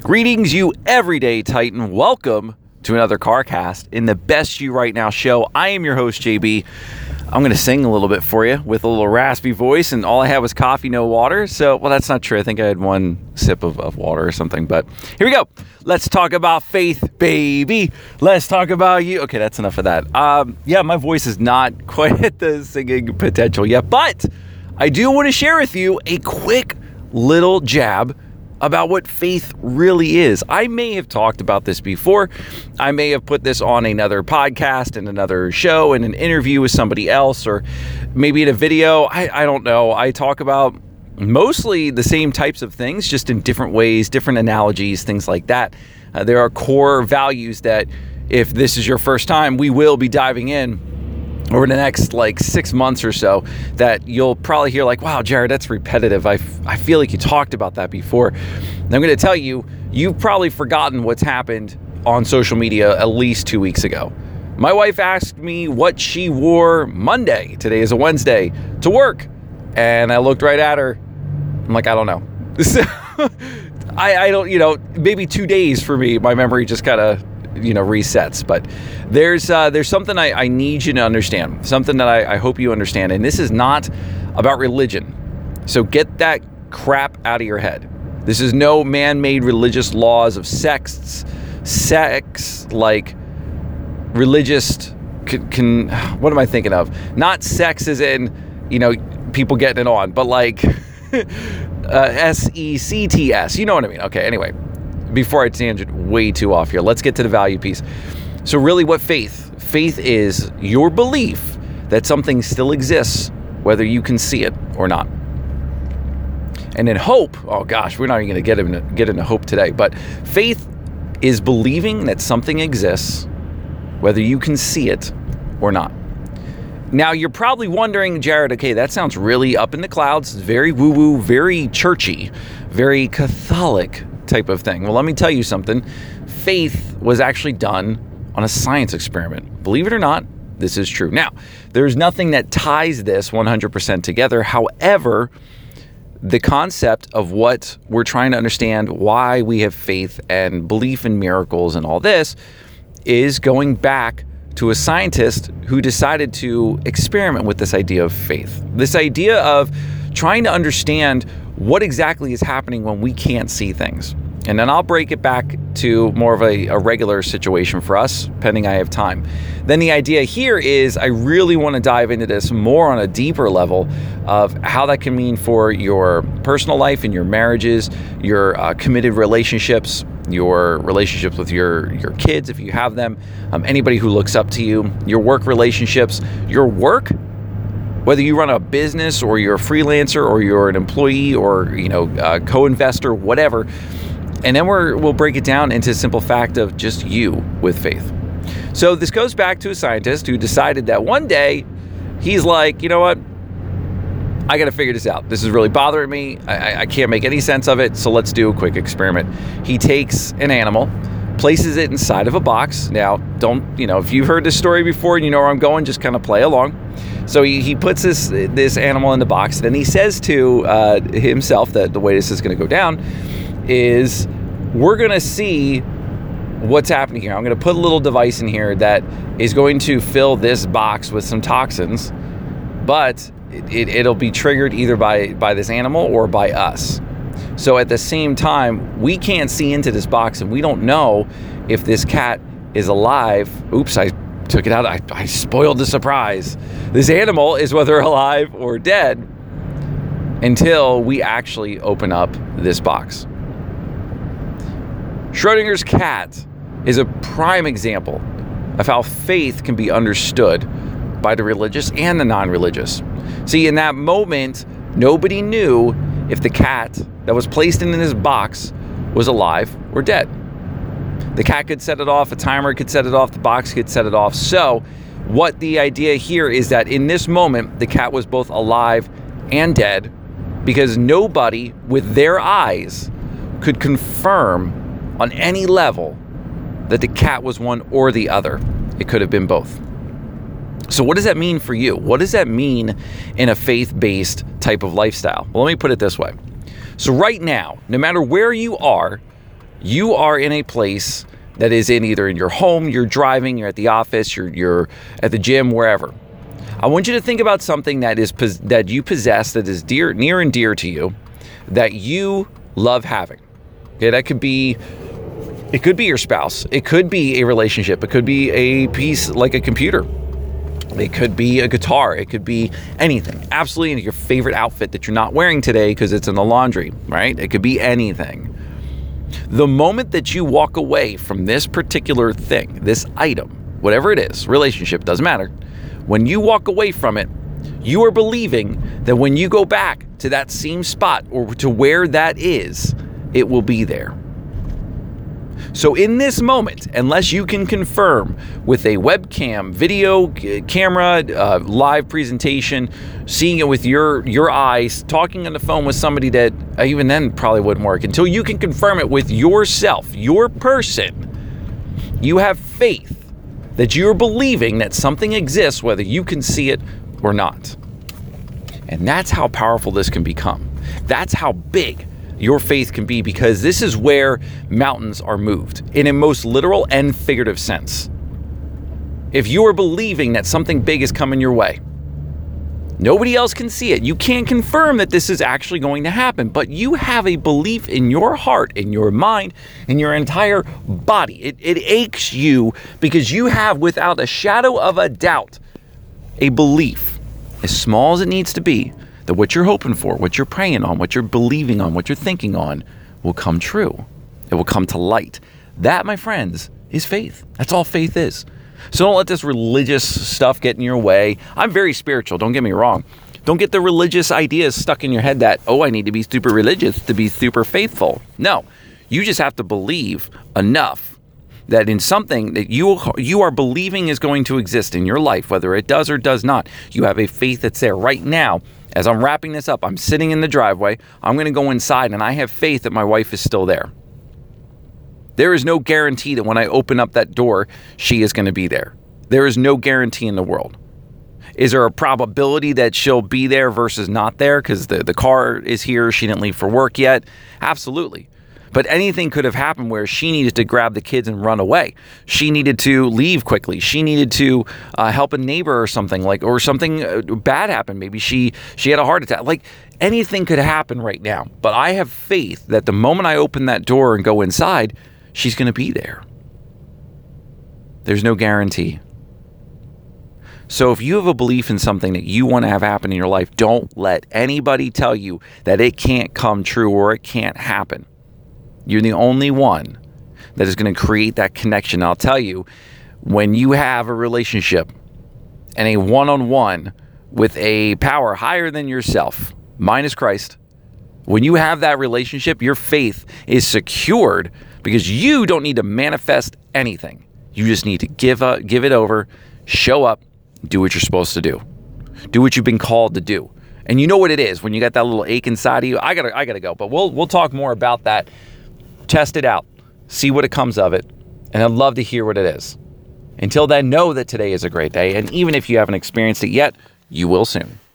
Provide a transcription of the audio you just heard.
Greetings, you everyday Titan. Welcome to another CarCast in the Best You Right Now show. I am your host, JB. I'm going to sing a little bit for you with a little raspy voice, and all I had was coffee, no water. So, well, that's not true. I think I had one sip of water or something, but here we go. Let's talk about faith, baby. Let's talk about you. Okay, that's enough of that. My voice is not quite at the singing potential yet, but I do want to share with you a quick little jab about what faith really is. I may have talked about this before. I may have put this on another podcast and another show in an interview with somebody else, or maybe in a video. I don't know. I talk about mostly the same types of things, just in different ways, different analogies, things like that. There are core values that, if this is your first time, we will be diving in over the next 6 months or so, that you'll probably hear wow, Jared, that's repetitive. I feel like you talked about that before. And I'm going to tell you, you've probably forgotten what's happened on social media at least 2 weeks ago. My wife asked me what she wore Monday, today is a Wednesday, to work. And I looked right at her. I'm like, I don't know. I don't, maybe 2 days for me, my memory just kind of resets. But there's something I need you to understand, something that I hope you understand, and this is not about religion. So get that crap out of your head. This is no man-made religious laws of sex like religious what am I thinking of? Not sex as in people getting it on, but SECTS, you know what I mean? Okay, anyway, before I tangent way too off here, let's get to the value piece. So really, what faith is your belief that something still exists, whether you can see it or not. And then hope, oh gosh, we're not even going to get into hope today, but faith is believing that something exists, whether you can see it or not. Now, you're probably wondering, Jared, okay, that sounds really up in the clouds, very woo-woo, very churchy, very Catholic type of thing. Well, let me tell you something. Faith was actually done on a science experiment. Believe it or not, this is true. Now, there's nothing that ties this 100% together. However, the concept of what we're trying to understand, why we have faith and belief in miracles and all this, is going back to a scientist who decided to experiment with this idea of faith. This idea of trying to understand what exactly is happening when we can't see things. And then I'll break it back to more of a regular situation for us, pending I have time. Then the idea here is I really want to dive into this more on a deeper level of how that can mean for your personal life and your marriages, your committed relationships, your relationships with your kids, if you have them, anybody who looks up to you, your work relationships, your work, whether you run a business or you're a freelancer or you're an employee or co-investor, whatever. And then we'll break it down into a simple fact of just you with faith. So this goes back to a scientist who decided that one day he's like, you know what? I got to figure this out. This is really bothering me. I can't make any sense of it. So let's do a quick experiment. He takes an animal, places it inside of a box. Now, if you've heard this story before and you know where I'm going, just kind of play along. So he puts this animal in the box. Then he says to himself that the way this is going to go down is we're going to see what's happening here. I'm going to put a little device in here that is going to fill this box with some toxins, but it'll be triggered either by this animal or by us. So at the same time, we can't see into this box and we don't know if this cat is alive. Oops, I took it out. I spoiled the surprise. This animal is whether alive or dead until we actually open up this box. Schrodinger's cat is a prime example of how faith can be understood by the religious and the non-religious. See, in that moment, nobody knew if the cat that was placed in this box was alive or dead. The cat could set it off, a timer could set it off, the box could set it off. So what the idea here is that in this moment, the cat was both alive and dead because nobody with their eyes could confirm on any level that the cat was one or the other. It could have been both. So what does that mean for you? What does that mean in a faith-based type of lifestyle? Well, let me put it this way. So right now, no matter where you are, You are in a place that is either in your home, you're driving, you're at the office, you're at the gym, wherever. I want you to think about something that you possess, that is near and dear to you, that you love having. Okay, it could be your spouse. It could be a relationship. It could be a piece like a computer. It could be a guitar. It could be anything. Absolutely your favorite outfit that you're not wearing today because it's in the laundry, right? It could be anything. The moment that you walk away from this particular thing, this item, whatever it is, relationship, doesn't matter. When you walk away from it, you are believing that when you go back to that same spot or to where that is, it will be there. So in this moment, unless you can confirm with a webcam, video, camera, live presentation, seeing it with your eyes, talking on the phone with somebody that even then probably wouldn't work, until you can confirm it with yourself, your person, you have faith that you're believing that something exists, whether you can see it or not. And that's how powerful this can become. That's how big your faith can be, because this is where mountains are moved in a most literal and figurative sense. If you are believing that something big is coming your way, nobody else can see it. You can't confirm that this is actually going to happen, but you have a belief in your heart, in your mind, in your entire body. It aches you because you have, without a shadow of a doubt, a belief, as small as it needs to be, that what you're hoping for, what you're praying on, what you're believing on, what you're thinking on will come true. It will come to light. That, my friends, is faith. That's all faith is. So don't let this religious stuff get in your way. I'm very spiritual, don't get me wrong. Don't get the religious ideas stuck in your head that, I need to be super religious to be super faithful. No, you just have to believe enough that in something that you are believing is going to exist in your life, whether it does or does not, you have a faith that's there. Right now, as I'm wrapping this up, I'm sitting in the driveway. I'm going to go inside, and I have faith that my wife is still there. There is no guarantee that when I open up that door, she is going to be there. There is no guarantee in the world. Is there a probability that she'll be there versus not there because the car is here, she didn't leave for work yet? Absolutely. But anything could have happened where she needed to grab the kids and run away. She needed to leave quickly. She needed to help a neighbor or something, or something bad happened. Maybe she had a heart attack. Anything could happen right now. But I have faith that the moment I open that door and go inside, she's going to be there. There's no guarantee. So if you have a belief in something that you want to have happen in your life, don't let anybody tell you that it can't come true or it can't happen. You're the only one that is going to create that connection. I'll tell you, when you have a relationship and a one-on-one with a power higher than yourself, minus Christ, when you have that relationship, your faith is secured because you don't need to manifest anything. You just need to give it over, show up, do what you're supposed to do. Do what you've been called to do. And you know what it is when you got that little ache inside of you. I gotta go. But we'll talk more about that. Test it out. See what it comes of it. And I'd love to hear what it is. Until then, know that today is a great day. And even if you haven't experienced it yet, you will soon.